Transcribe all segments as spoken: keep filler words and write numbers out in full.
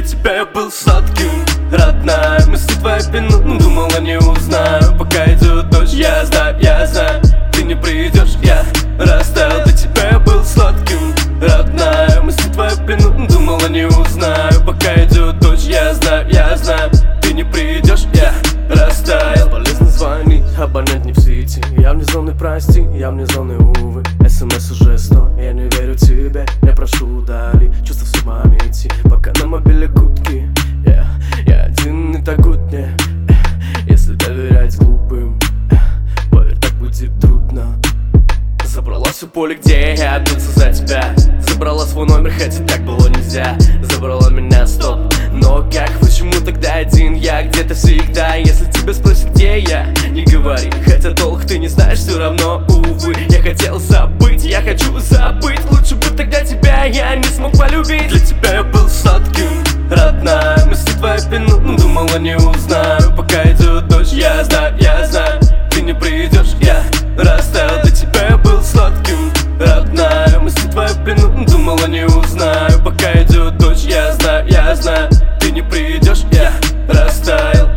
тебя я был сладким, родная. Мысли твои пину, ну, думала не узнаю. Пока идет дождь, я знаю, я знаю, ты не придешь, я растаял. Для тебя я был сладким, родная. Мысли твои пину, ну, думала не узнаю. Пока идет дождь, я знаю, я знаю, ты не придешь, я растаял. Полезно звонить, абонент не в сети. Я вне зоны, прости, я вне зоны, увы. СМС уже сто, я не верю тебе. Я прошу, удали чувства в своей памяти. Пока на мобиле кутки, yeah. Я один и так гудне, yeah. Если доверять глупым, yeah. Поверь, так будет трудно. Забрала все поле, где я бился за тебя. Забрала свой номер, хотя так было нельзя. Забрала меня, стоп, но как, почему тогда один я где-то всегда? Если тебя спросят, где я, не говори. Хотя долг ты не знаешь, все равно, увы. Я хотел забыть, я хочу забыть. Лучше бы тогда тебя я не смог полюбить. Для тебя я был сладким, родная. Мысли твои пину, ну, думала не узнаю. Пока идет дождь, я знаю, я знаю, ты не придешь, я растаял. Для тебя я был сладким, родная. Мысли твои пину, думала не узнаю. Пока идет дождь, я знаю, я знаю, ты не придешь, я растаял.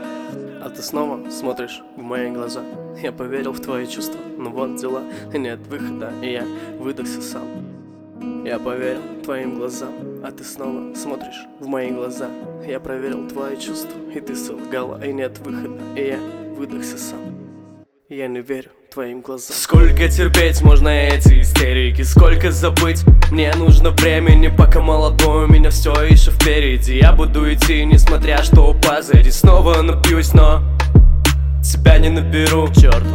А ты снова смотришь в мои глаза. Я поверил в твои чувства, но вот дела, нет выхода, и я выдохся сам. Я поверил твоим глазам, а ты снова смотришь в мои глаза. Я проверил твои чувства, и ты солгала, и нет выхода, и я выдохся сам. Я не верю твоим глазам. Сколько терпеть можно эти истерики, сколько забыть? Мне нужно времени, пока молодой, у меня все еще впереди. Я буду идти, несмотря что позади. Снова напьюсь, но тебя не наберу, к черту.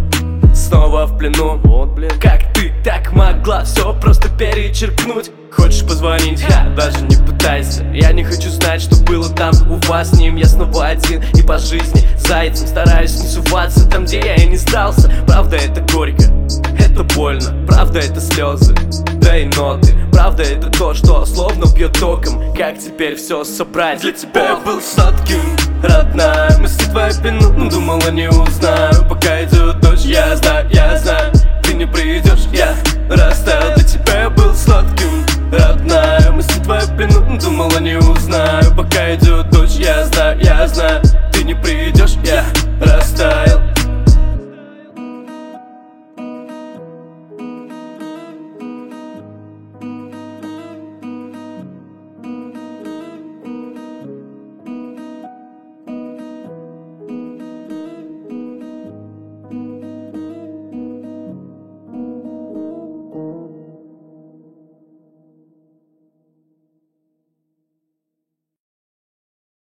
Снова в плену, вот блин. Как ты так могла все просто перечеркнуть? Хочешь позвонить? Ха, даже не пытайся. Я не хочу знать, что было там у вас с ним. Я снова один и по жизни зайцем. Стараюсь не суваться там, где я и не сдался. Правда это горько, это больно. Правда это слезы, да и ноты. Правда это то, что словно бьет током. Как теперь все собрать? Для тебя я был сладким, родная. Мысли твои пину, ну, думала не узнаю. Пока идет дождь, я знаю, я знаю, ты не придешь, я растаял.